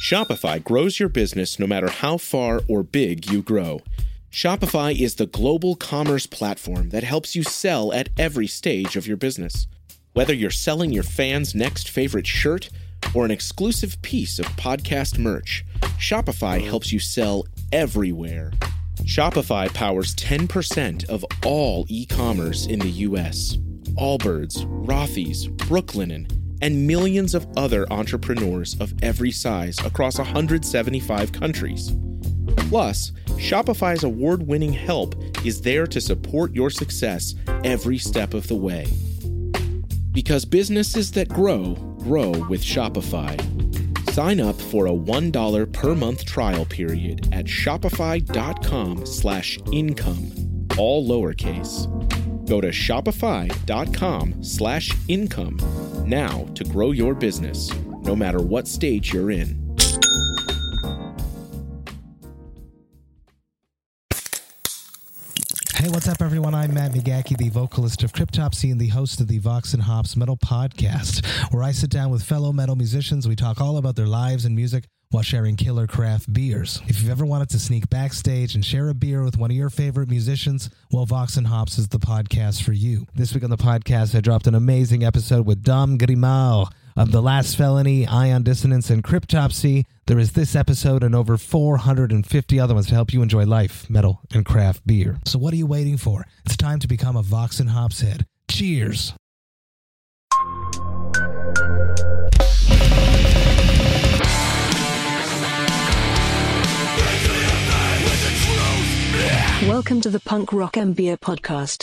Shopify grows your business no matter how far or big you grow. Shopify is the global commerce platform that helps you sell at every stage of your business. Whether you're selling your fans' next favorite shirt or an exclusive piece of podcast merch, Shopify helps you sell everywhere. Shopify powers 10% of all e-commerce in the U.S. Allbirds, Rothy's, Brooklinen, and millions of other entrepreneurs of every size across 175 countries. Plus, Shopify's award-winning help is there to support your success every step of the way. Because businesses that grow, grow with Shopify. Sign up for a $1 per month trial period at shopify.com/income, all lowercase. Go to shopify.com/income now to grow your business, no matter what stage you're in. Hey, what's up, everyone? I'm Matt McGachy, the vocalist of Cryptopsy and the host of the Vox and Hops Metal Podcast, where I sit down with fellow metal musicians. We talk all about their lives and music while sharing killer craft beers. If you've ever wanted to sneak backstage and share a beer with one of your favorite musicians, well, Vox and Hops is the podcast for you. This week on the podcast, I dropped an amazing episode with Dom Grimal of The Last Felony, Ion Dissonance, and Cryptopsy. There is this episode and over 450 other ones to help you enjoy life, metal, and craft beer. So what are you waiting for? It's time to become a Vox and Hops head. Cheers! Welcome to the Punk Rock and Beer Podcast.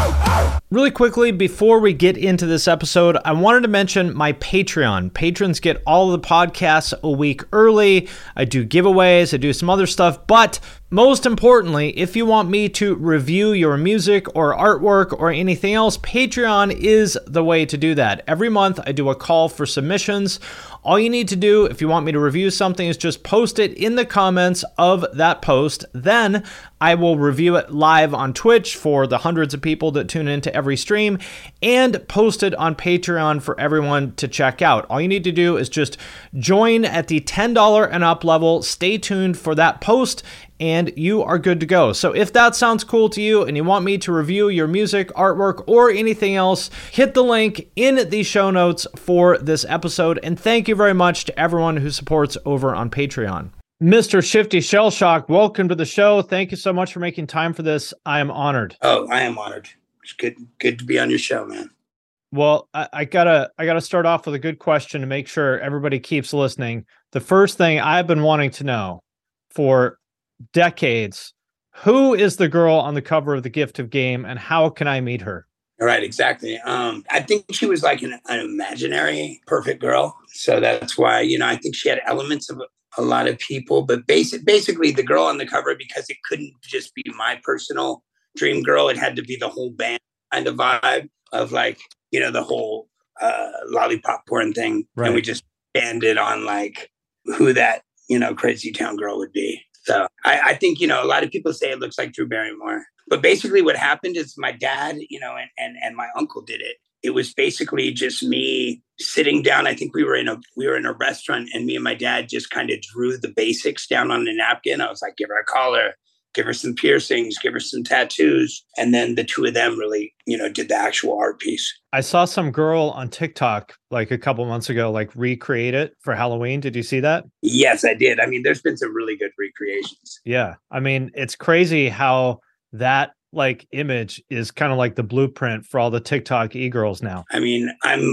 Really quickly, before we get into this episode, I wanted to mention my Patreon. Patrons get all of the podcasts a week early. I do giveaways, I do some other stuff, but most importantly, if you want me to review your music or artwork or anything else, Patreon is the way to do that. Every month, I do a call for submissions. All you need to do if you want me to review something is just post it in the comments of that post. Then I will review it live on Twitch for the hundreds of people that tune into every stream and post it on Patreon for everyone to check out. All you need to do is just join at the $10 and up level. Stay tuned for that post and you are good to go. So if that sounds cool to you and you want me to review your music, artwork, or anything else, hit the link in the show notes for this episode. And thank you very much to everyone who supports over on Patreon. Mr. Shifty Shellshock, welcome to the show. Thank you so much for making time for this. I am honored. Oh, I am honored. It's good to be on your show, man. Well, I gotta start off with a good question to make sure everybody keeps listening. The first thing I've been wanting to know for decades, who is the girl on the cover of The Gift of Game and how can I meet her? Right, exactly. I think she was like an imaginary perfect girl. So that's why, I think she had elements of a lot of people, but basically the girl on the cover, because it couldn't just be my personal dream girl. It had to be the whole band kind of vibe of like, the whole lollipop porn thing. Right. And we just banded on like who that, Crazy Town girl would be. So I think, a lot of people say it looks like Drew Barrymore. But basically what happened is my dad, and my uncle did it. It was basically just me sitting down. I think we were in a restaurant and me and my dad just kind of drew the basics down on a napkin. I was like, give her a collar, give her some piercings, give her some tattoos. And then the two of them really, did the actual art piece. I saw some girl on TikTok like a couple months ago, like recreate it for Halloween. Did you see that? Yes, I did. I mean, there's been some really good recreations. Yeah. I mean, it's crazy how that like image is kind of like the blueprint for all the TikTok e-girls now. I mean,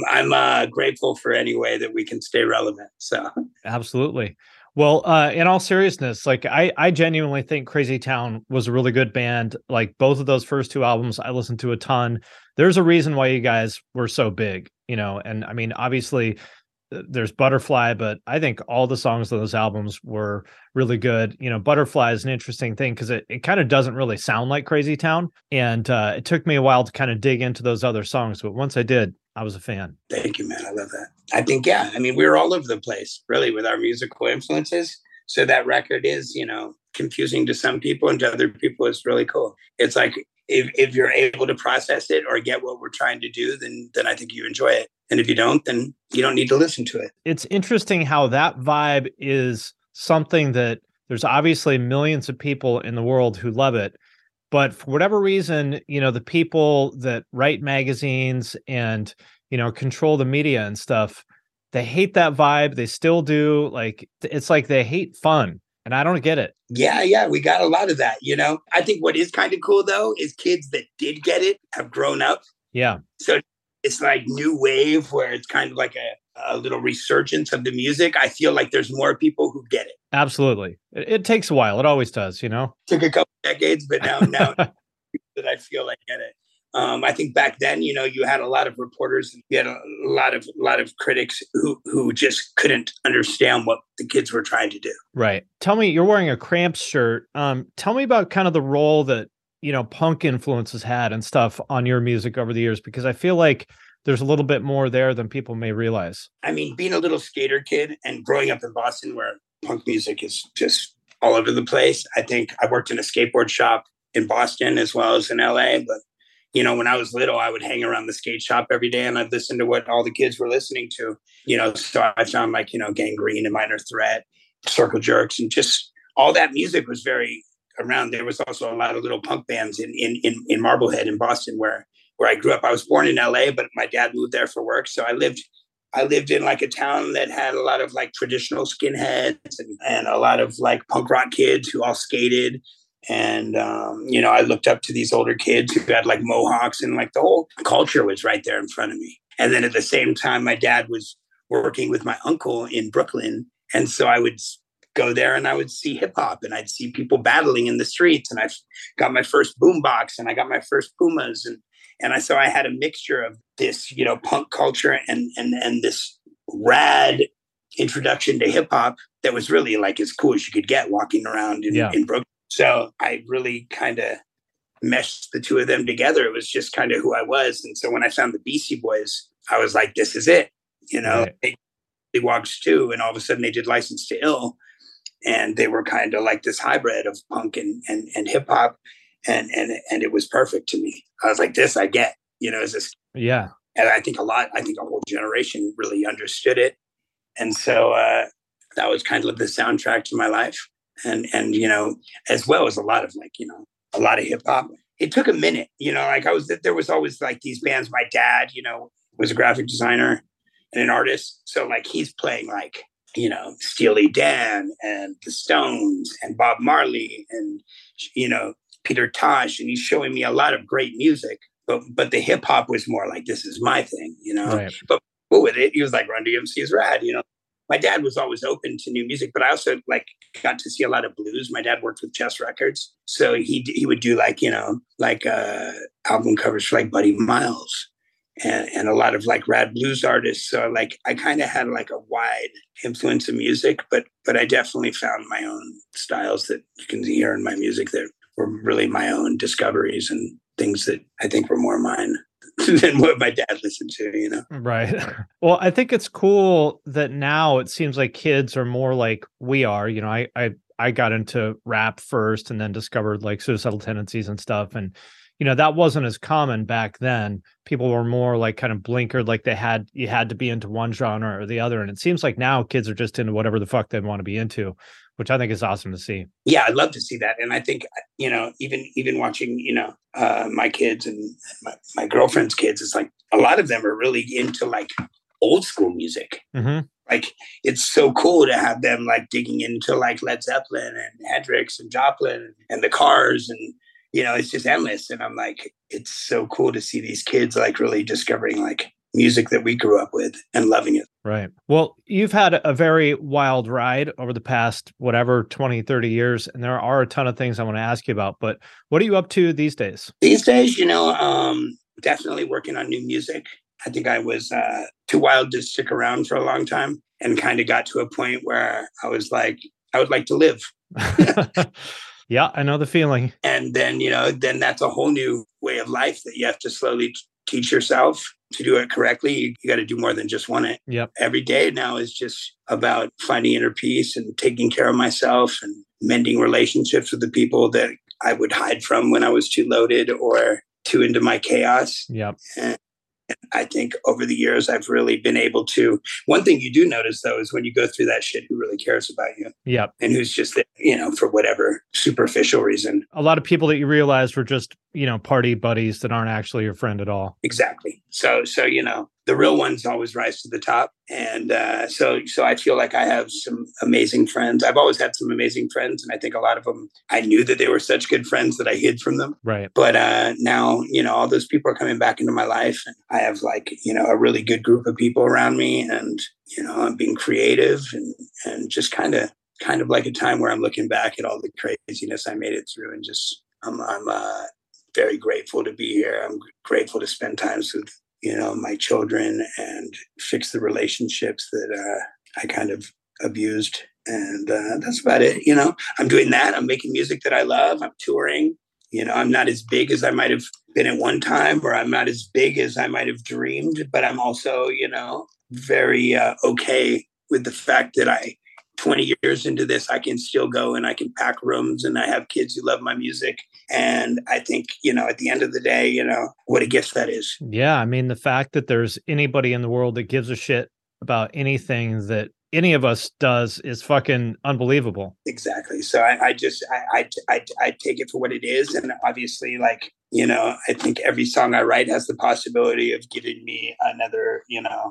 I'm grateful for any way that we can stay relevant. So absolutely. Well, in all seriousness, like I genuinely think Crazy Town was a really good band. Like both of those first two albums, I listened to a ton. There's a reason why you guys were so big, and I mean, obviously there's Butterfly, but I think all the songs on those albums were really good. Butterfly is an interesting thing because it kind of doesn't really sound like Crazy Town. And it took me a while to kind of dig into those other songs. But once I did, I was a fan. Thank you, man. I love that. I think, we were all over the place, really, with our musical influences. So that record is, confusing to some people, and to other people, it's really cool. It's like, if you're able to process it or get what we're trying to do, then I think you enjoy it. And if you don't, then you don't need to listen to it. It's interesting how that vibe is something that there's obviously millions of people in the world who love it. But for whatever reason, the people that write magazines and, control the media and stuff, they hate that vibe. They still do. Like, it's like they hate fun. And I don't get it. Yeah, we got a lot of that, I think what is kind of cool, though, is kids that did get it have grown up. Yeah. So it's like new wave where it's kind of like a little resurgence of the music. I feel like there's more people who get it. Absolutely. It takes a while. It always does, Took a couple decades, but now that I feel like get it. I think back then, you had a lot of reporters, you had a lot of critics who just couldn't understand what the kids were trying to do. Right. Tell me, you're wearing a Cramps shirt. Tell me about kind of the role that, punk influences had and stuff on your music over the years, because I feel like there's a little bit more there than people may realize. I mean, being a little skater kid and growing up in Boston where punk music is just all over the place. I think I worked in a skateboard shop in Boston as well as in LA, but when I was little, I would hang around the skate shop every day and I'd listen to what all the kids were listening to, so I found like, Gangrene and Minor Threat, Circle Jerks, and just all that music was very around. There was also a lot of little punk bands in Marblehead in Boston where I grew up. I was born in LA, but my dad moved there for work. So I lived in like a town that had a lot of like traditional skinheads and a lot of like punk rock kids who all skated. And, I looked up to these older kids who had like mohawks and like the whole culture was right there in front of me. And then at the same time, my dad was working with my uncle in Brooklyn. And so I would go there and I would see hip hop and I'd see people battling in the streets. And I got my first boombox and I got my first Pumas. So I had a mixture of this, punk culture and this rad introduction to hip hop that was really like as cool as you could get walking around in Brooklyn. So I really kind of meshed the two of them together. It was just kind of who I was. And so when I found the Beastie Boys, I was like, this is it. Right. They Wogs too. And all of a sudden they did License to Ill. And they were kind of like this hybrid of punk and hip hop. And it was perfect to me. I was like, this I get, is this. Yeah. And I think a whole generation really understood it. And so that was kind of the soundtrack to my life. And as well as a lot of a lot of hip hop. It took a minute, there was always like these bands. My dad, was a graphic designer and an artist. So like he's playing like, Steely Dan and the Stones and Bob Marley and, Peter Tosh. And he's showing me a lot of great music, but the hip hop was more like, this is my thing, Right. But with it, he was like, Run DMC is rad, My dad was always open to new music, but I also got to see a lot of blues. My dad worked with Chess Records. So he would do album covers for like Buddy Miles and a lot of like rad blues artists. So like I kind of had like a wide influence of music, but I definitely found my own styles that you can hear in my music that were really my own discoveries and things that I think were more mine than what my dad listened to, Right. Well, I think it's cool that now it seems like kids are more like we are. I got into rap first and then discovered like Suicidal Tendencies and stuff. And, that wasn't as common back then. People were more like kind of blinkered, like you had to be into one genre or the other. And it seems like now kids are just into whatever the fuck they want to be into, which I think is awesome to see. Yeah, I'd love to see that. And I think, even watching, my kids and my girlfriend's kids, it's like a lot of them are really into like old school music. Mm-hmm. Like it's so cool to have them like digging into like Led Zeppelin and Hendrix and Joplin and the Cars and, it's just endless. And I'm like, it's so cool to see these kids like really discovering like music that we grew up with and loving it. Right. Well, you've had a very wild ride over the past, 20, 30 years. And there are a ton of things I want to ask you about, but what are you up to these days? These days, definitely working on new music. I think I was too wild to stick around for a long time and kind of got to a point where I was like, I would like to live. Yeah, I know the feeling. And then, then that's a whole new way of life that you have to slowly teach yourself to do it correctly. You got to do more than just want it. Yep. Every day now is just about finding inner peace and taking care of myself and mending relationships with the people that I would hide from when I was too loaded or too into my chaos. Yep. I think over the years, I've really been able to. One thing you do notice, though, is when you go through that shit, who really cares about you? Yep. And who's just, for whatever superficial reason. A lot of people that you realize were just, party buddies that aren't actually your friend at all. Exactly. So the real ones always rise to the top. And so I feel like I have some amazing friends. I've always had some amazing friends. And I think a lot of them, I knew that they were such good friends that I hid from them. Right. But now, all those people are coming back into my life. And I have a really good group of people around me. And, I'm being creative and just kind of like a time where I'm looking back at all the craziness I made it through. And just, I'm very grateful to be here. I'm grateful to spend times with, my children and fix the relationships that I kind of abused. And that's about it. I'm doing that. I'm making music that I love. I'm touring. I'm not as big as I might have been at one time, or I'm not as big as I might have dreamed, but I'm also, very okay with the fact that 20 years into this, I can still go and I can pack rooms, and I have kids who love my music. And I think, at the end of the day, what a gift that is. Yeah. I mean, the fact that there's anybody in the world that gives a shit about anything that any of us does is fucking unbelievable. Exactly. So I take it for what it is. And obviously, I think every song I write has the possibility of giving me another,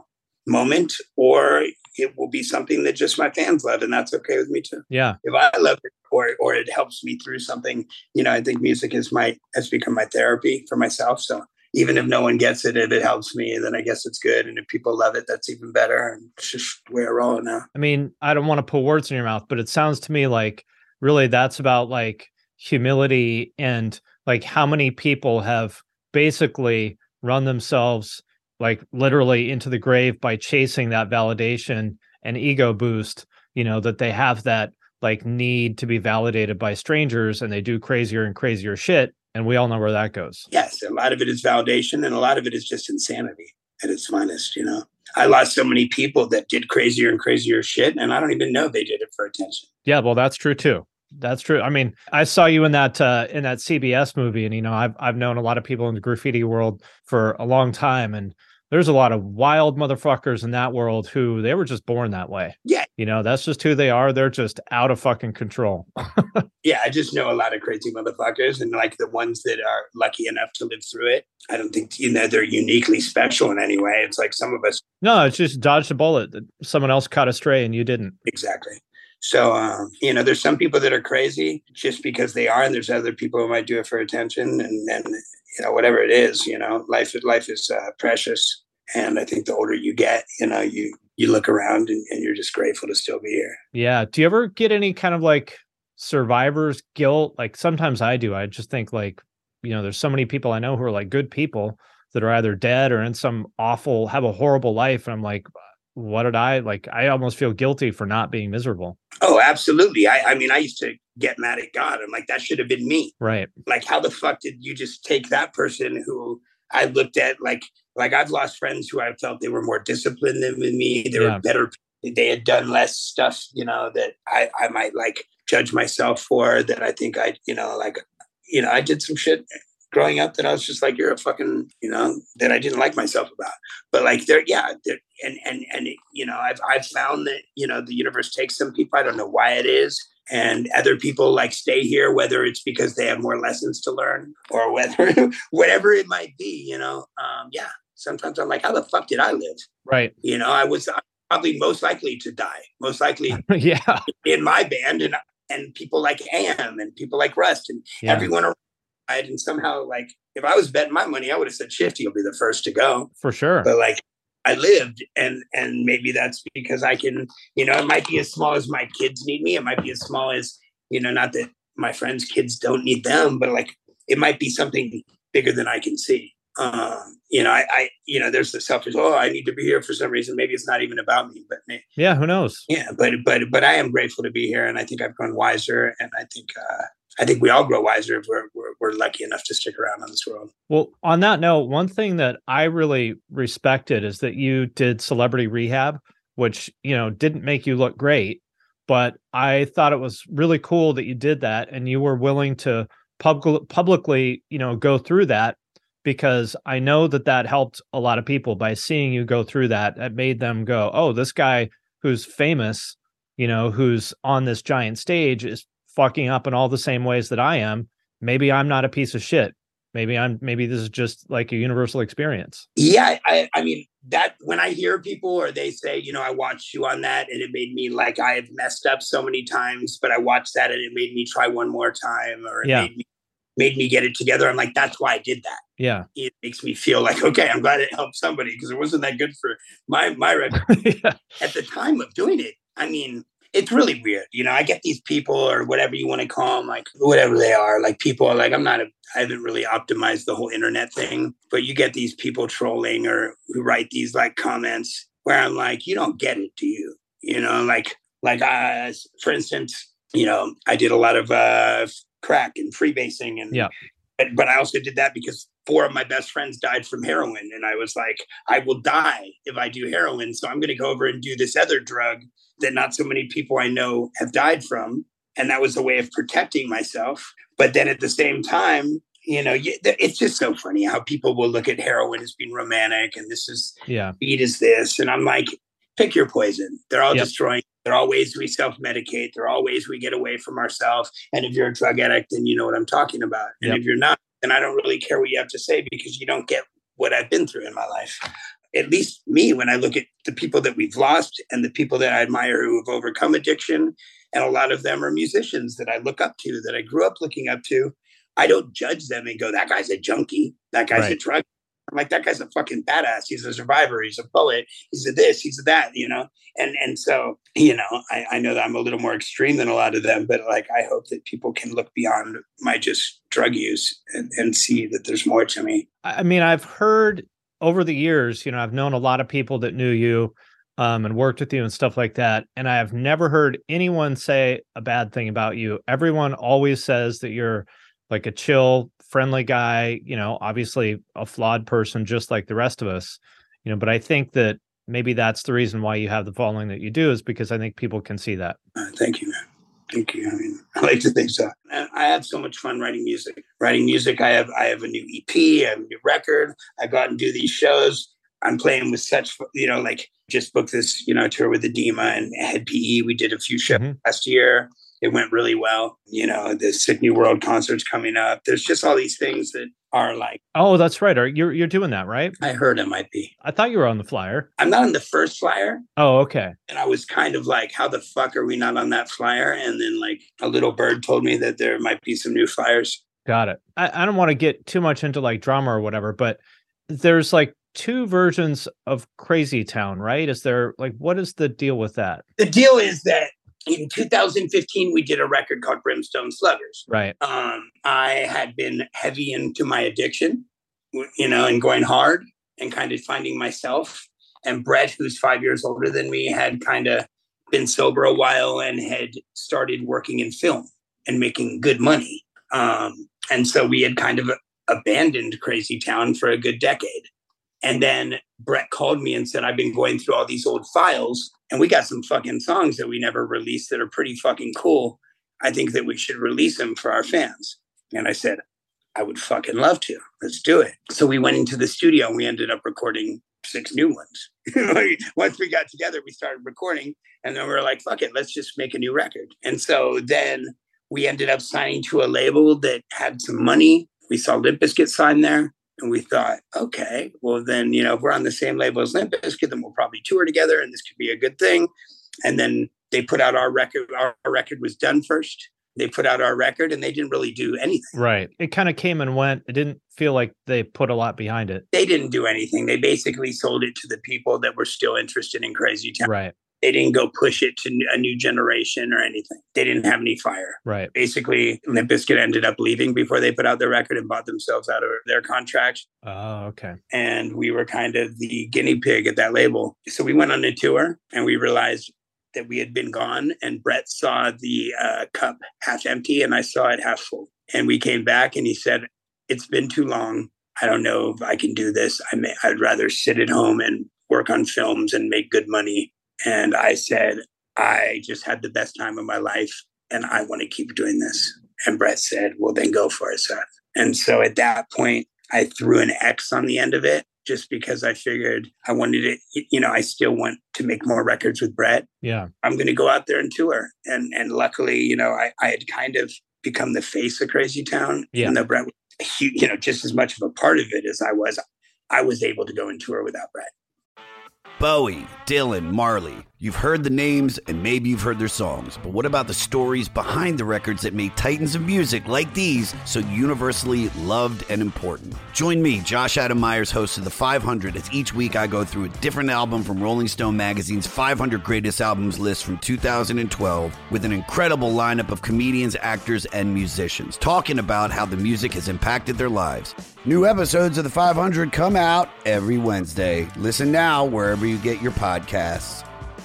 moment, or it will be something that just my fans love, and that's okay with me too. Yeah. If I love it or it helps me through something, I think music has become my therapy for myself. So even if no one gets it, if it helps me, then I guess it's good. And if people love it, that's even better. And it's just the way I roll now. I mean, I don't want to put words in your mouth, but it sounds to me like really that's about humility and how many people have basically run themselves literally into the grave by chasing that validation and ego boost, that they have that need to be validated by strangers, and they do crazier and crazier shit. And we all know where that goes. Yes. A lot of it is validation, and a lot of it is just insanity at its finest. I lost so many people that did crazier and crazier shit, and I don't even know they did it for attention. Yeah. Well, that's true too. That's true. I mean, I saw you in that CBS movie, and, I've known a lot of people in the graffiti world for a long time, and there's a lot of wild motherfuckers in that world who they were just born that way. Yeah. That's just who they are. They're just out of fucking control. Yeah. I just know a lot of crazy motherfuckers, and the ones that are lucky enough to live through it. I don't think, they're uniquely special in any way. It's like some of us. No, it's just dodged a bullet that someone else caught a stray and you didn't. Exactly. So, there's some people that are crazy just because they are, and there's other people who might do it for attention, and whatever it is, life is precious. And I think the older you get, you look around and you're just grateful to still be here. Yeah. Do you ever get any kind of survivor's guilt? Sometimes I do. I just think there's so many people I know who are good people that are either dead or in some have a horrible life. And I'm like, what did I almost feel guilty for not being miserable. Oh, absolutely. I mean, I used to get mad at God. I'm like, that should have been me. Right. How the fuck did you just take that person who I looked at I've lost friends who I felt they were more disciplined than me. They were better. They had done less stuff, that I might judge myself for, that I think I did some shit growing up that I was just you're a fucking, that I didn't like myself about. But I've found that, the universe takes some people. I don't know why it is. And other people stay here, whether it's because they have more lessons to learn or whatever it might be, sometimes I'm like, how the fuck did I live? Right. I was probably most likely to die, most likely yeah. in my band and people like Am and people like Rust and everyone around. And somehow, if I was betting my money, I would have said Shifty will be the first to go. For sure. But I lived, and maybe that's because I can, it might be as small as my kids need me. It might be as small as, not that my friends' kids don't need them, but it might be something bigger than I can see. There's the selfish, I need to be here for some reason. Maybe it's not even about me, but yeah, who knows? Yeah. But I am grateful to be here. And I think I've grown wiser, and I think we all grow wiser if we're lucky enough to stick around on this world. Well, on that note, one thing that I really respected is that you did Celebrity Rehab, which, didn't make you look great, but I thought it was really cool that you did that and you were willing to publicly, go through that because I know that helped a lot of people by seeing you go through that. That made them go, oh, this guy who's famous, who's on this giant stage is fucking up in all the same ways that I am. Maybe I'm not a piece of shit. Maybe this is just like a universal experience. Yeah. I mean, that when I hear people or they say, I watched you on that and it made me like, I have messed up so many times, but I watched that and it made me try one more time, or it made me get it together. I'm like, that's why I did that. Yeah. It makes me feel like, okay, I'm glad it helped somebody, because it wasn't that good for my record. Yeah. At the time of doing it. I mean, it's really weird. I get these people, or whatever you want to call them, like whatever they are, like people are like, I haven't really optimized the whole internet thing, but you get these people trolling or who write these like comments where I'm like, you don't get it, do you? For instance, I did a lot of crack and freebasing, and but I also did that because 4 of my best friends died from heroin. And I was like, I will die if I do heroin. So I'm going to go over and do this other drug that not so many people I know have died from. And that was a way of protecting myself. But then at the same time, it's just so funny how people will look at heroin as being romantic, and this is weed is this. And I'm like, pick your poison. They're all destroying. They're all ways we self-medicate. They're all ways we get away from ourselves. And if you're a drug addict, then you know what I'm talking about. And if you're not, then I don't really care what you have to say, because you don't get what I've been through in my life. At least me, when I look at the people that we've lost and the people that I admire who have overcome addiction, and a lot of them are musicians that I look up to, that I grew up looking up to, I don't judge them and go, that guy's a junkie. That guy's a drug. I'm like, that guy's a fucking badass. He's a survivor. He's a poet. He's a this, he's a that, And so, I know that I'm a little more extreme than a lot of them, but like, I hope that people can look beyond my just drug use and see that there's more to me. I mean, I've heard over the years, I've known a lot of people that knew you and worked with you and stuff like that. And I have never heard anyone say a bad thing about you. Everyone always says that you're like a chill, friendly guy, obviously a flawed person, just like the rest of us, but I think that maybe that's the reason why you have the following that you do, is because I think people can see that. Thank you, man. Thank you. I mean, I like to think so. I have so much fun writing music. I have a new EP, I have a new record. I go out and do these shows. I'm playing with such, like just booked this, tour with Edema and Head PE. We did a few shows last year. It went really well. The Sick New World concert's coming up. There's just all these things that are like... Oh, that's right. You're doing that, right? I heard it might be. I thought you were on the flyer. I'm not on the first flyer. Oh, okay. And I was kind of like, how the fuck are we not on that flyer? And then like a little bird told me that there might be some new flyers. Got it. I don't want to get too much into like drama or whatever, but there's like 2 versions of Crazy Town, right? Is there like, what is the deal with that? The deal is that in 2015, we did a record called Brimstone Sluggers. Right. I had been heavy into my addiction, and going hard and kind of finding myself. And Brett, who's 5 years older than me, had kind of been sober a while and had started working in film and making good money. And so we had kind of abandoned Crazy Town for a good decade. And then Brett called me and said, I've been going through all these old files, and we got some fucking songs that we never released that are pretty fucking cool. I think that we should release them for our fans. And I said, I would fucking love to. Let's do it. So we went into the studio and we ended up recording 6 new ones. Once we got together, we started recording, and then we were like, fuck it, let's just make a new record. And so then we ended up signing to a label that had some money. We saw Limp Bizkit sign there. And we thought, okay, well then, if we're on the same label as Limp Bizkit, then we'll probably tour together and this could be a good thing. And then they put out our record. Our record was done first. They put out our record and they didn't really do anything. Right. It kind of came and went. It didn't feel like they put a lot behind it. They didn't do anything. They basically sold it to the people that were still interested in Crazy Town. Right. They didn't go push it to a new generation or anything. They didn't have any fire. Right. Basically, Limp Bizkit ended up leaving before they put out their record and bought themselves out of their contract. Oh, okay. And we were kind of the guinea pig at that label. So we went on a tour and we realized that we had been gone. And Brett saw the cup half empty and I saw it half full. And we came back and he said, it's been too long. I don't know if I can do this. I'd rather sit at home and work on films and make good money. And I said, I just had the best time of my life and I want to keep doing this. And Brett said, well, then go for it, Seth. And so at that point, I threw an X on the end of it just because I figured I wanted it, I still want to make more records with Brett. Yeah. I'm going to go out there and tour. And luckily, I had kind of become the face of Crazy Town. Yeah. Even though Brett was, just as much of a part of it as I was able to go and tour without Brett. Bowie, Dylan, Marley. You've heard the names and maybe you've heard their songs, but what about the stories behind the records that made titans of music like these so universally loved and important? Join me, Josh Adam Myers, host of The 500, as each week I go through a different album from Rolling Stone magazine's 500 Greatest Albums list from 2012 with an incredible lineup of comedians, actors, and musicians talking about how the music has impacted their lives. New episodes of The 500 come out every Wednesday. Listen now wherever you get your podcasts.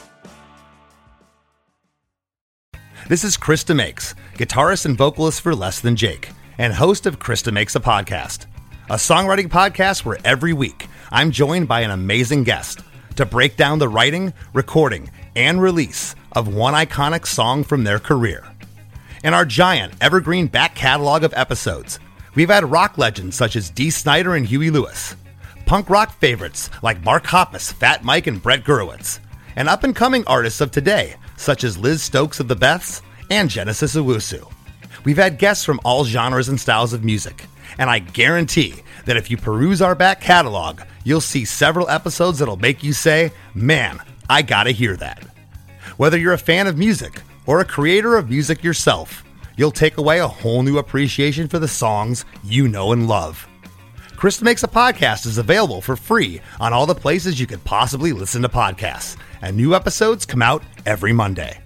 This is Krista Makes, guitarist and vocalist for Less Than Jake, and host of Krista Makes a Podcast, a songwriting podcast where every week I'm joined by an amazing guest to break down the writing, recording, and release of one iconic song from their career. In our giant evergreen back catalog of episodes, we've had rock legends such as Dee Snider and Huey Lewis, punk rock favorites like Mark Hoppus, Fat Mike, and Brett Gurewitz, and up-and-coming artists of today such as Liz Stokes of the Beths and Genesis Owusu. We've had guests from all genres and styles of music, and I guarantee that if you peruse our back catalog, you'll see several episodes that'll make you say, man, I gotta hear that. Whether you're a fan of music or a creator of music yourself, you'll take away a whole new appreciation for the songs you know and love. Krista Makes a Podcast is available for free on all the places you could possibly listen to podcasts, and new episodes come out every Monday.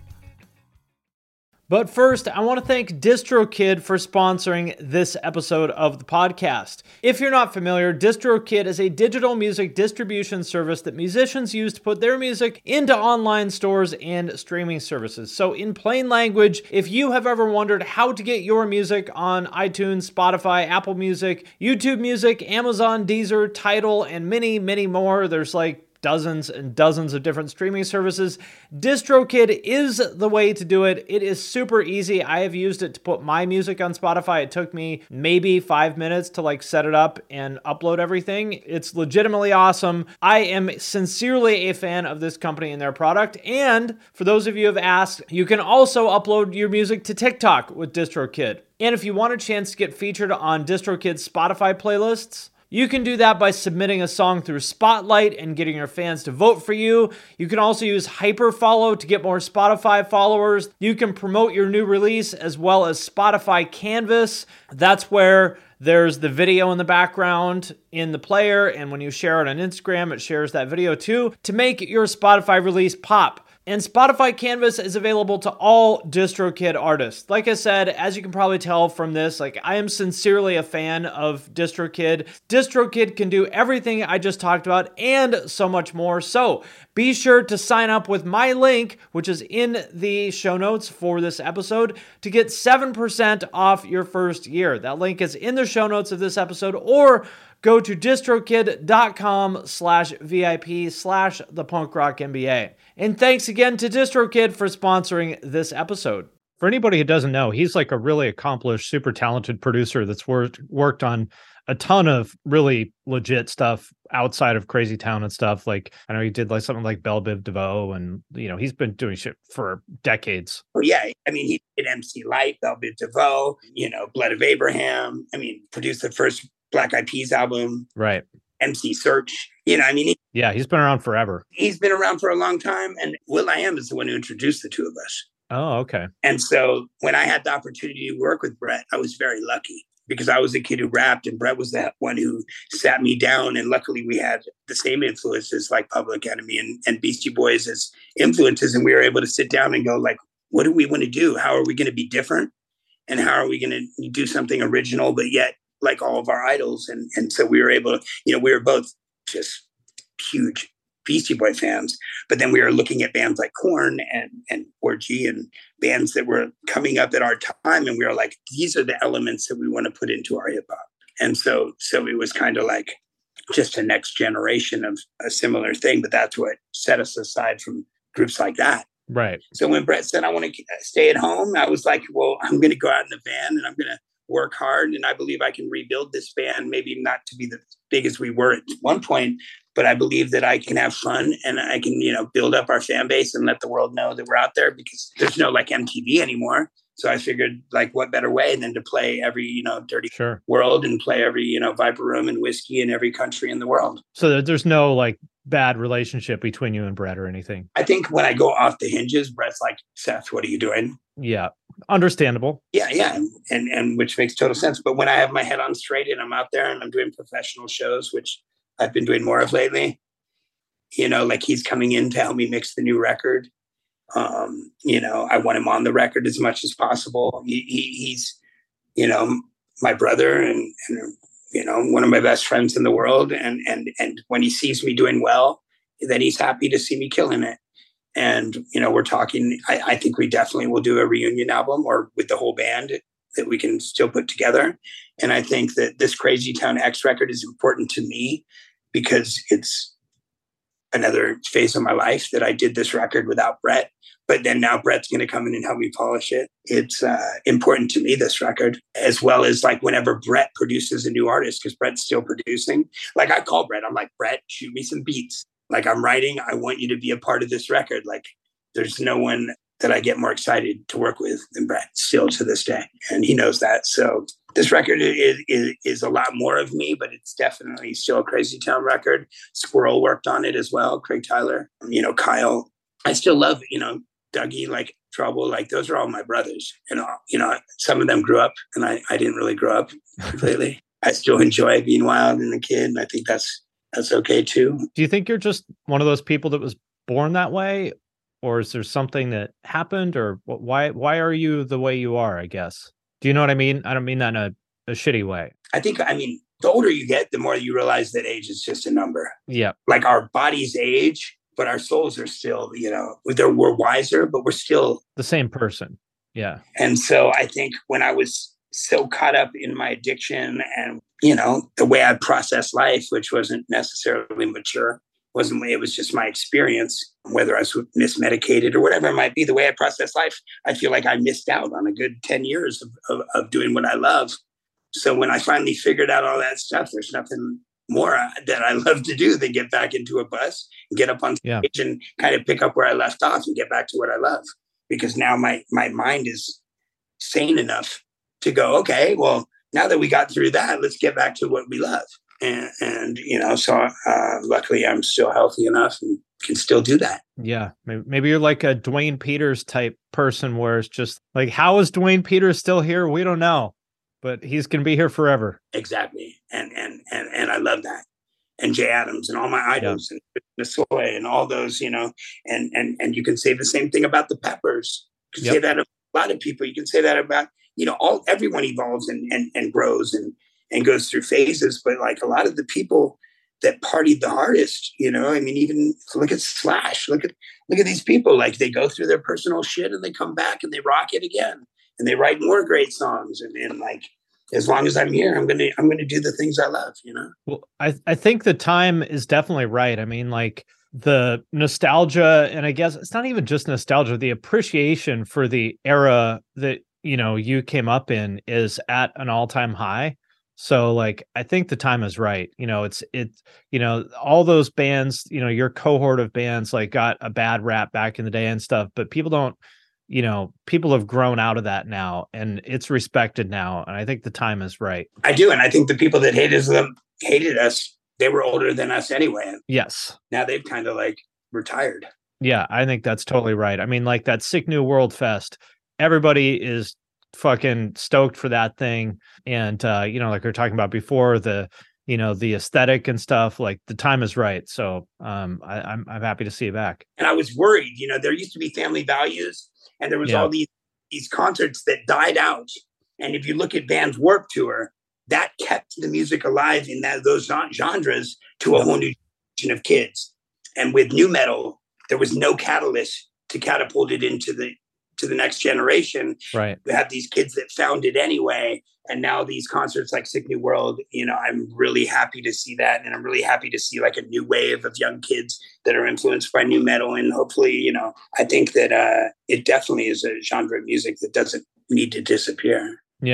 But first, I want to thank DistroKid for sponsoring this episode of the podcast. If you're not familiar, DistroKid is a digital music distribution service that musicians use to put their music into online stores and streaming services. So in plain language, if you have ever wondered how to get your music on iTunes, Spotify, Apple Music, YouTube Music, Amazon, Deezer, Tidal, and many, many more, there's like dozens and dozens of different streaming services. DistroKid is the way to do it. It is super easy. I have used it to put my music on Spotify. It took me maybe 5 minutes to set it up and upload everything. It's legitimately awesome. I am sincerely a fan of this company and their product. And for those of you who have asked, you can also upload your music to TikTok with DistroKid. And if you want a chance to get featured on DistroKid's Spotify playlists, you can do that by submitting a song through Spotlight and getting your fans to vote for you. You can also use Hyperfollow to get more Spotify followers. You can promote your new release as well as Spotify Canvas. That's where there's the video in the background in the player, and when you share it on Instagram, it shares that video too to make your Spotify release pop. And Spotify Canvas is available to all DistroKid artists. Like I said, as you can probably tell from this, I am sincerely a fan of DistroKid. DistroKid can do everything I just talked about and so much more. So be sure to sign up with my link, which is in the show notes for this episode, to get 7% off your first year. That link is in the show notes of this episode, or go to distrokid.com/VIP/thepunkrockmba. And thanks again to DistroKid for sponsoring this episode. For anybody who doesn't know, he's a really accomplished, super talented producer that's worked on a ton of really legit stuff outside of Crazy Town and stuff. I know he did something like Belle Biv DeVoe, and he's been doing shit for decades. Oh yeah, he did MC Light, Belle Biv DeVoe, Blood of Abraham. Produced the first Black Eyed Peas album, right? MC Search. Yeah, he's been around forever. He's been around for a long time, and will.i.am is the one who introduced the two of us. Oh, okay. And so when I had the opportunity to work with Brett, I was very lucky because I was a kid who rapped, and Brett was that one who sat me down. And luckily, we had the same influences like Public Enemy and Beastie Boys as influences, and we were able to sit down and go what do we want to do? How are we going to be different? And how are we going to do something original, but yet like all of our idols? And so we were able to, we were both just huge Beastie Boy fans, but then we were looking at bands like Korn and Orgy and bands that were coming up at our time. And we were like, these are the elements that we want to put into our hip hop. And so it was kind of like just a next generation of a similar thing, but that's what set us aside from groups like that. Right. So when Brett said, I want to stay at home, I was like, well, I'm going to go out in the van and I'm going to work hard, and I believe I can rebuild this band, maybe not to be the big as we were at one point, but I believe that I can have fun and I can, build up our fan base and let the world know that we're out there, because there's no like MTV anymore. So I figured, like, what better way than to play every, dirty world and play every, Viper Room and whiskey in every country in the world. So there's no like bad relationship between you and Brett or anything? I think when I go off the hinges, Brett's like, Seth, what are you doing? Yeah. Understandable. Yeah. And which makes total sense. But when I have my head on straight and I'm out there and I'm doing professional shows, which I've been doing more of lately, like he's coming in to help me mix the new record. I want him on the record as much as possible. He's, my brother and one of my best friends in the world. And when he sees me doing well, then he's happy to see me killing it. And, we're talking, I think we definitely will do a reunion album, or with the whole band, that we can still put together. And I think that this Crazy Town X record is important to me because it's another phase of my life that I did this record without Brett. But then now Brett's going to come in and help me polish it. It's important to me, this record, as well as like whenever Brett produces a new artist, because Brett's still producing. Like I call Brett, I'm like, Brett, shoot me some beats. Like I'm writing, I want you to be a part of this record. Like there's no one that I get more excited to work with than Brett, still to this day. And he knows that. So this record is a lot more of me, but it's definitely still a Crazy Town record. Squirrel worked on it as well. Craig Tyler, Kyle. I still love, Dougie, like Trouble, like those are all my brothers. And, some of them grew up and I didn't really grow up completely. I still enjoy being wild and a kid. And I think that's okay too. Do you think you're just one of those people that was born that way? Or is there something that happened, or why are you the way you are, I guess? Do you know what I mean? I don't mean that in a shitty way. The older you get, the more you realize that age is just a number. Yeah. Like our bodies age, but our souls are still, we're wiser, but we're still the same person. Yeah. And so I think when I was so caught up in my addiction and, the way I processed life, which wasn't necessarily mature, it was just my experience, whether I was mismedicated or whatever it might be, the way I process life, I feel like I missed out on a good 10 years of doing what I love. So when I finally figured out all that stuff, there's nothing more that I love to do than get back into a bus and get up on stage and kind of pick up where I left off and get back to what I love. Because now my mind is sane enough to go, okay, well, now that we got through that, let's get back to what we love. And so luckily I'm still healthy enough and can still do that. Yeah. Maybe you're like a Dwayne Peters type person where it's just like, how is Dwayne Peters still here? We don't know, but he's going to be here forever. Exactly. And I love that. And Jay Adams and all my idols and Nasoy and all those, and you can say the same thing about the Peppers. You can say that about a lot of people. You can say that about, everyone evolves and grows and goes through phases, but like a lot of the people that partied the hardest, even look at Slash, look at these people, like they go through their personal shit and they come back and they rock it again and they write more great songs. And like, as long as I'm here, I'm going to do the things I love, Well, I think the time is definitely right. I mean, like the nostalgia, and I guess it's not even just nostalgia, the appreciation for the era that, you came up in is at an all-time high. So like, I think the time is right. It's all those bands, your cohort of bands like got a bad rap back in the day and stuff, but people don't, people have grown out of that now and it's respected now. And I think the time is right. I do. And I think the people that hated us, they were older than us anyway. Yes. Now they've kind of like retired. Yeah. I think that's totally right. I mean, like that Sick New World Fest, everybody is fucking stoked for that thing. And, like we were talking about before, the aesthetic and stuff, like the time is right. So I'm happy to see you back. And I was worried, there used to be Family Values and there was all these concerts that died out. And if you look at Van's Warped Tour, that kept the music alive in those genres to a whole new generation of kids. And with nu metal, there was no catalyst to catapult it into the next generation. Right. We have these kids that found it anyway. And now these concerts like Sick New World, I'm really happy to see that. And I'm really happy to see like a new wave of young kids that are influenced by nu metal. And hopefully, I think that it definitely is a genre of music that doesn't need to disappear. Yeah.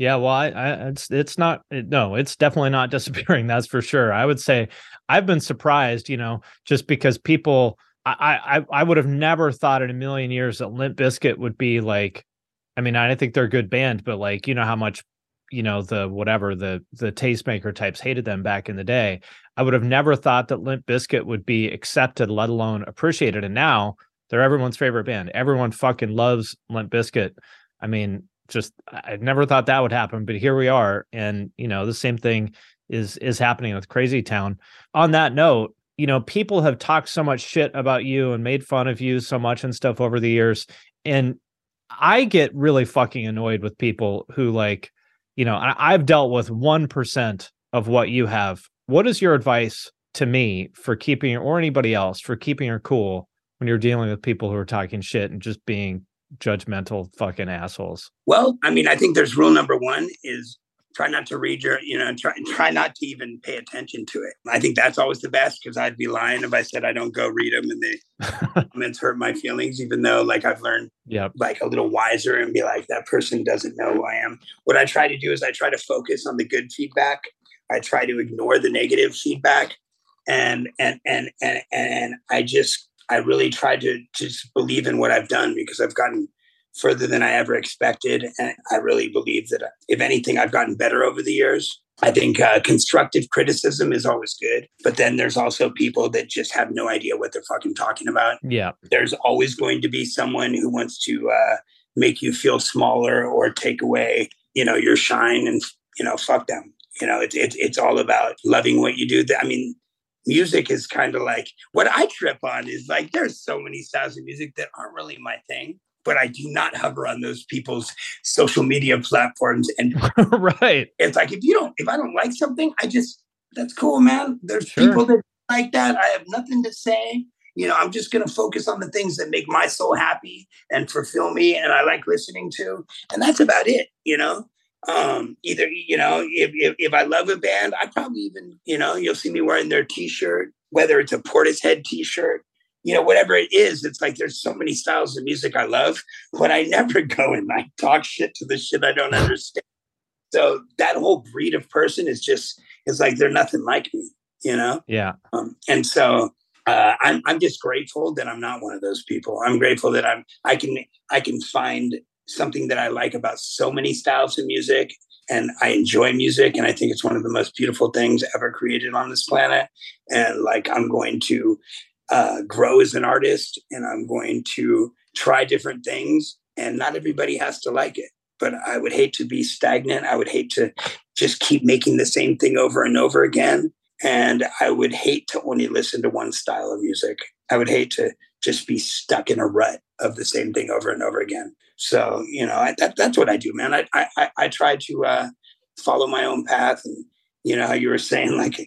Yeah, well, it's not, no, it's definitely not disappearing. That's for sure. I would say I've been surprised, just because people, I would have never thought in a million years that Limp Bizkit would be like, I mean, I think they're a good band, but like, how much, the tastemaker types hated them back in the day. I would have never thought that Limp Bizkit would be accepted, let alone appreciated. And now they're everyone's favorite band. Everyone fucking loves Limp Bizkit. I mean, I never thought that would happen, but here we are. And, the same thing is happening with Crazy Town. On that note, people have talked so much shit about you and made fun of you so much and stuff over the years. And I get really fucking annoyed with people who like, I've dealt with 1% of what you have. What is your advice to me for keeping, or anybody else for keeping her cool when you're dealing with people who are talking shit and just being judgmental fucking assholes? Well, I mean, I think there's rule number one is try not to read your, try not to even pay attention to it. I think that's always the best, because I'd be lying if I said I don't go read them and they comments hurt my feelings, even though like I've learned like a little wiser and be like, that person doesn't know who I am. What I try to do is I try to focus on the good feedback. I try to ignore the negative feedback. And I really try to just believe in what I've done, because I've gotten further than I ever expected. And I really believe that if anything, I've gotten better over the years. I think constructive criticism is always good, but then there's also people that just have no idea what they're fucking talking about. Yeah. There's always going to be someone who wants to make you feel smaller or take away, your shine, and, fuck them. It's all about loving what you do. I mean, music is kind of like, what I trip on is like, there's so many styles of music that aren't really my thing, but I do not hover on those people's social media platforms. And right. It's like, if I don't like something, that's cool, man. There's people that like that. I have nothing to say. I'm just going to focus on the things that make my soul happy and fulfill me. And I like listening to, and that's about it. Either, if I love a band, I probably even, you'll see me wearing their t-shirt, whether it's a Portishead t-shirt, whatever it is. It's like, there's so many styles of music I love, but I never go and like talk shit to the shit I don't understand. So that whole breed of person is like, they're nothing like me, Yeah. And so I'm just grateful that I'm not one of those people. I'm grateful that I can find something that I like about so many styles of music, and I enjoy music. And I think it's one of the most beautiful things ever created on this planet. And like, I'm going to grow as an artist, and I'm going to try different things, and not everybody has to like it, but I would hate to be stagnant. I would hate to just keep making the same thing over and over again. And I would hate to only listen to one style of music. I would hate to just be stuck in a rut of the same thing over and over again. So, that's what I do, man. I try to follow my own path, and, how you were saying, like,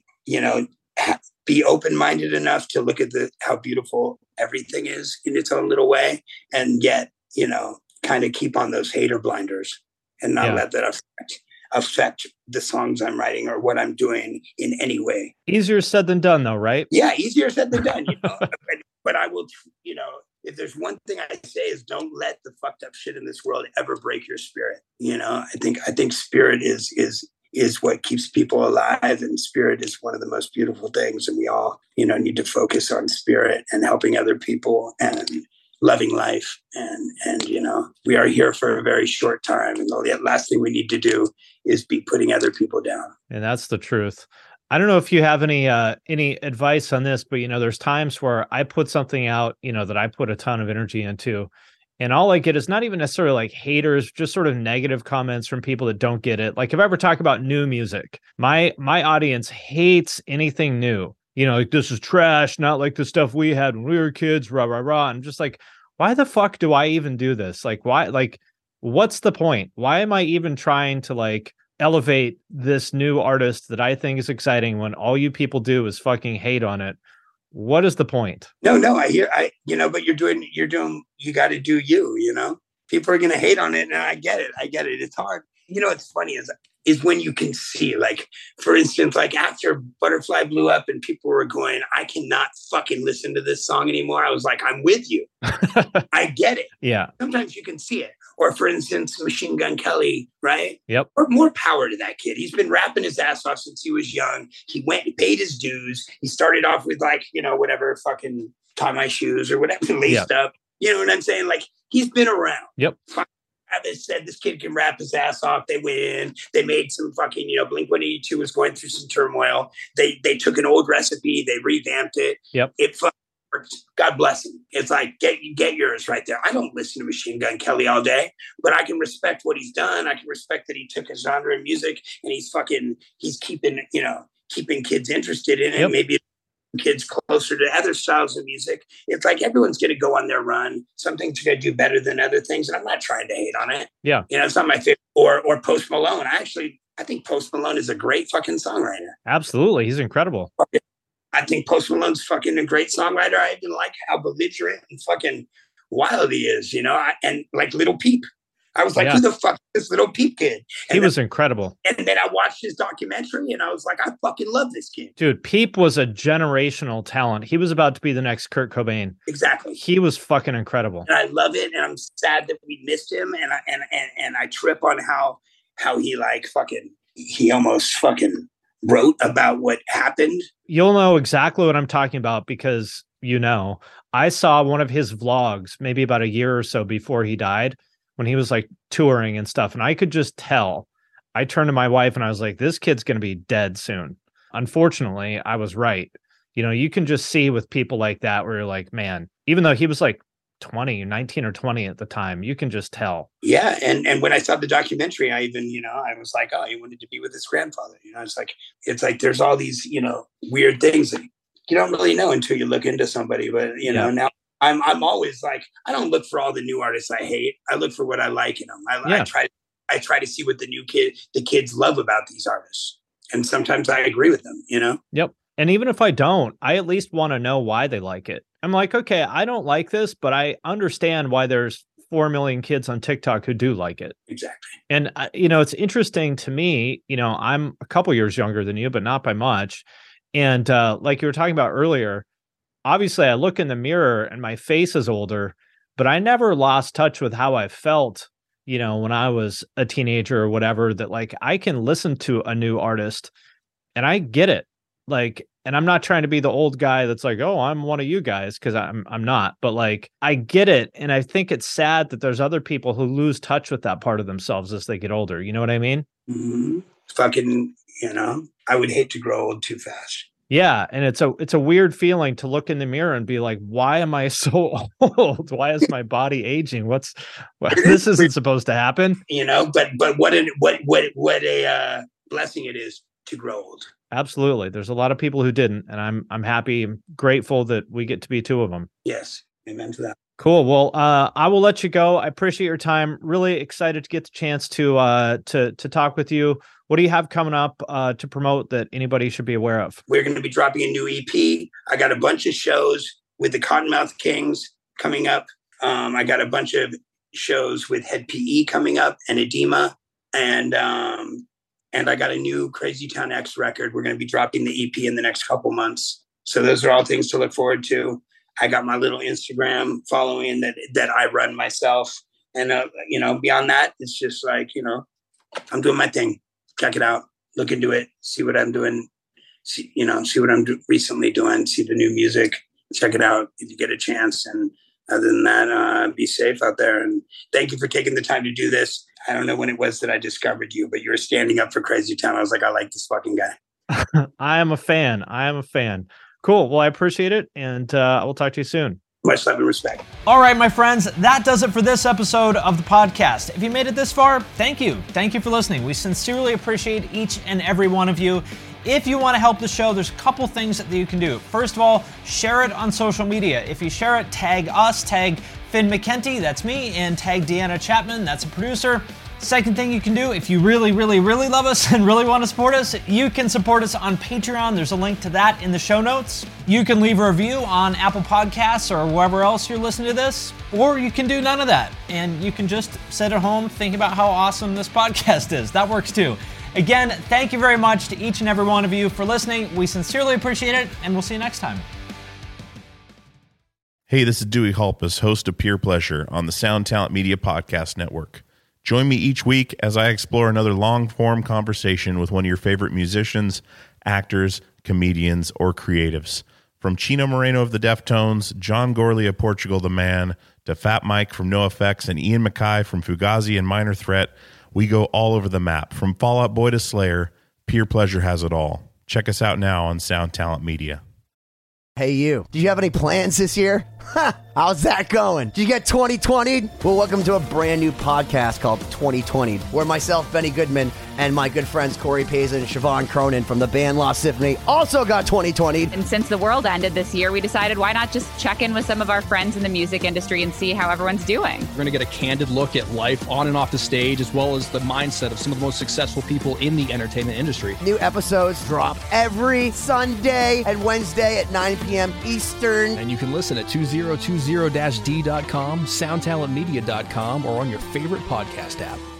be open-minded enough to look at how beautiful everything is in its own little way, and yet, kind of keep on those hater blinders and not let that affect the songs I'm writing or what I'm doing in any way. Easier said than done, though, right? Yeah, easier said than done, But I will, if there's one thing I say is, don't let the fucked up shit in this world ever break your spirit. I think spirit is what keeps people alive, and spirit is one of the most beautiful things. And we all, need to focus on spirit and helping other people and loving life. And we are here for a very short time. And the last thing we need to do is be putting other people down. And that's the truth. I don't know if you have any advice on this, but there's times where I put something out, that I put a ton of energy into, and all I get is not even necessarily like haters, just sort of negative comments from people that don't get it. Like, if I ever talk about new music, my audience hates anything new. Like, this is trash, not like the stuff we had when we were kids, rah, rah, rah. I'm just like, why the fuck do I even do this? Like, why? Like, what's the point? Why am I even trying to like elevate this new artist that I think is exciting when all you people do is fucking hate on it? What is the point? No, but you got to do you, people are going to hate on it. And I get it. It's hard. What's funny is when you can see, like, for instance, like after Butterfly blew up and people were going, I cannot fucking listen to this song anymore. I was like, I'm with you. I get it. Yeah. Sometimes you can see it. Or for instance, Machine Gun Kelly, right? Yep. Or more power to that kid. He's been rapping his ass off since he was young. He went and paid his dues. He started off with like, whatever, fucking Tie My Shoes or whatever, laced up. You know what I'm saying? Like, he's been around. Yep. Travis said this kid can rap his ass off. They went in. They made some fucking, Blink-182 was going through some turmoil. They took an old recipe. They revamped it. Yep. It fucking worked. God bless him. It's like, get yours right there. I don't listen to Machine Gun Kelly all day, but I can respect what he's done. I can respect that he took a genre of music and he's keeping kids interested in it. Yep. Maybe kids closer to other styles of music. It's like everyone's going to go on their run. Some things are going to do better than other things. And I'm not trying to hate on it. Yeah. It's not my favorite. Or Post Malone. I think Post Malone is a great fucking songwriter. Absolutely. He's incredible. I think Post Malone's fucking a great songwriter. I even like how belligerent and fucking wild he is, and like Little Peep. I was like, who the fuck is this Little Peep kid? And he was incredible. And then I watched his documentary and I was like, I fucking love this kid. Dude, Peep was a generational talent. He was about to be the next Kurt Cobain. Exactly. He was fucking incredible. And I love it. And I'm sad that we missed him. And I trip on how he like he almost fucking wrote about what happened. You'll know exactly what I'm talking about because, I saw one of his vlogs maybe about a year or so before he died, when he was like touring and stuff. And I could just tell. I turned to my wife and I was like, this kid's going to be dead soon. Unfortunately, I was right. You can just see with people like that where you're like, man, even though he was like 19 or 20 at the time, you can just tell. Yeah. And when I saw the documentary, I even, I was like, oh, he wanted to be with his grandfather. It's like there's all these, weird things that you don't really know until you look into somebody. But, now I'm always like, I don't look for all the new artists I hate. I look for what I like in them. I try to see what the kids love about these artists. And sometimes I agree with them, Yep. And even if I don't, I at least want to know why they like it. I'm like, okay, I don't like this, but I understand why there's 4 million kids on TikTok who do like it. Exactly. And, it's interesting to me, I'm a couple years younger than you, but not by much. And like you were talking about earlier, obviously, I look in the mirror and my face is older, but I never lost touch with how I felt, when I was a teenager or whatever, that like I can listen to a new artist and I get it. Like, and I'm not trying to be the old guy that's like, oh, I'm one of you guys, because I'm not. But like, I get it. And I think it's sad that there's other people who lose touch with that part of themselves as they get older. You know what I mean? Mm-hmm. Fucking, I would hate to grow old too fast. Yeah, and it's a weird feeling to look in the mirror and be like, why am I so old? Why is my body aging? This isn't supposed to happen. But what a blessing it is to grow old. Absolutely. There's a lot of people who didn't, and I'm happy and grateful that we get to be two of them. Yes. Amen to that. Cool. Well, I will let you go. I appreciate your time. Really excited to get the chance to talk with you. What do you have coming up to promote that anybody should be aware of? We're going to be dropping a new EP. I got a bunch of shows with the Cottonmouth Kings coming up. I got a bunch of shows with Head PE coming up and Edema. And I got a new Crazy Town X record. We're going to be dropping the EP in the next couple months. So those are all things to look forward to. I got my little Instagram following that I run myself. And, beyond that, it's just like, I'm doing my thing. Check it out. Look into it. See what I'm doing. See what I'm recently doing. See the new music. Check it out if you get a chance. And other than that, be safe out there. And thank you for taking the time to do this. I don't know when it was that I discovered you, but you were standing up for Crazy Town. I was like, I like this fucking guy. I am a fan. Cool. Well, I appreciate it. And I will talk to you soon. Much love and respect. All right, my friends, that does it for this episode of the podcast. If you made it this far, thank you. Thank you for listening. We sincerely appreciate each and every one of you. If you want to help the show, there's a couple things that you can do. First of all, share it on social media. If you share it, tag us, tag Finn McKenty, that's me, and tag Deanna Chapman, that's a producer. Second thing you can do, if you really, really, really love us and really want to support us, you can support us on Patreon. There's a link to that in the show notes. You can leave a review on Apple Podcasts or wherever else you're listening to this, or you can do none of that, and you can just sit at home thinking about how awesome this podcast is. That works too. Again, thank you very much to each and every one of you for listening. We sincerely appreciate it, and we'll see you next time. Hey, this is Dewey Halpus, host of Peer Pleasure on the Sound Talent Media Podcast Network. Join me each week as I explore another long-form conversation with one of your favorite musicians, actors, comedians, or creatives. From Chino Moreno of the Deftones, John Gorley of Portugal the Man, to Fat Mike from NoFX and Ian MacKaye from Fugazi and Minor Threat, we go all over the map. From Fall Out Boy to Slayer, Peer Pleasure has it all. Check us out now on Sound Talent Media. Hey you, do you have any plans this year? How's that going? Did you get 2020'd? Well, welcome to a brand new podcast called 2020'd, where myself, Benny Goodman, and my good friends Corey Payson and Siobhan Cronin from the band Lost Symphony also got 2020'd. And since the world ended this year, we decided why not just check in with some of our friends in the music industry and see how everyone's doing. We're going to get a candid look at life on and off the stage, as well as the mindset of some of the most successful people in the entertainment industry. New episodes drop every Sunday and Wednesday at 9 p.m. Eastern. And you can listen at 2020-d.com, soundtalentmedia.com, or on your favorite podcast app.